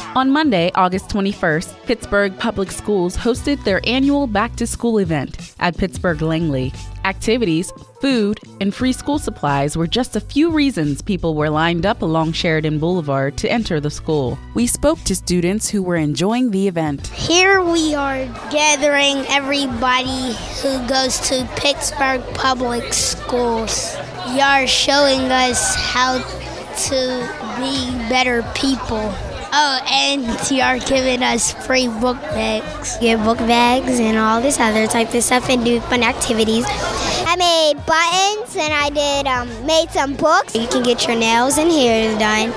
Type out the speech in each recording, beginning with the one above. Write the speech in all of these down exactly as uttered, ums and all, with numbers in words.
On Monday, August twenty-first, Pittsburgh Public Schools hosted their annual back-to-school event at Pittsburgh Langley. Activities, food, and free school supplies were just a few reasons people were lined up along Sheridan Boulevard to enter the school. We spoke to students who were enjoying the event. Here we are gathering everybody who goes to Pittsburgh Public Schools. You are showing us how to be better people. Oh, and you are giving us free book bags. Get book bags and all this other type of stuff and do fun activities. I made buttons and I did um, made some books. You can get your nails and hair done.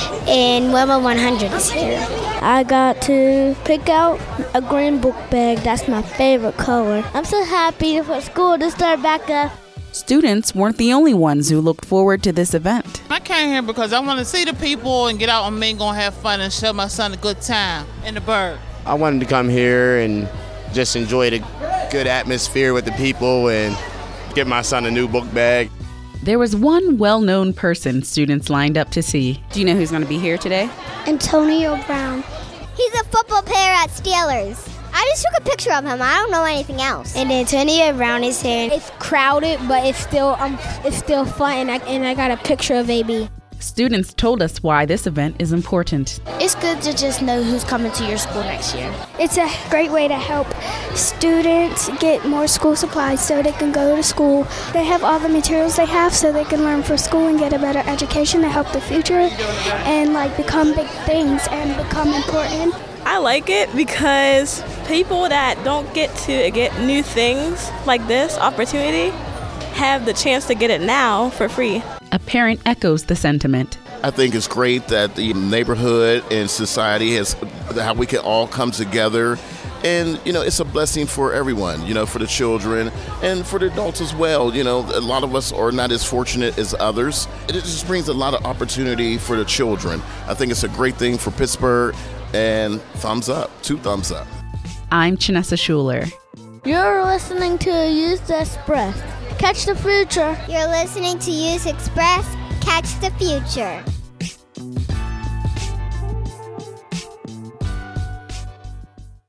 And Wilma one hundred is here. I got to pick out a green book bag. That's my favorite color. I'm so happy for school to start back up. Students weren't the only ones who looked forward to this event. I came here because I want to see the people and get out and mingle and have fun and show my son a good time in the Burg. I wanted to come here and just enjoy the good atmosphere with the people and get my son a new book bag. There was one well-known person students lined up to see. Do you know who's going to be here today? Antonio Brown. He's a football player at Steelers. I just took a picture of him. I don't know anything else. And Antonio Brown is here. It's crowded, but it's still um, it's still fun, and I, and I got a picture of A B. Students told us why this event is important. It's good to just know who's coming to your school next year. It's a great way to help students get more school supplies so they can go to school. They have all the materials they have so they can learn for school and get a better education to help the future and like become big things and become important. I like it because people that don't get to get new things like this opportunity have the chance to get it now for free. A parent echoes the sentiment. I think it's great that the neighborhood and society has, how we can all come together. And, you know, it's a blessing for everyone, you know, for the children and for the adults as well. You know, a lot of us are not as fortunate as others. It just brings a lot of opportunity for the children. I think it's a great thing for Pittsburgh. And thumbs up, two thumbs up. I'm Chanessa Schuler. You're listening to Youth Express. Catch the future. You're listening to Youth Express. Catch the future.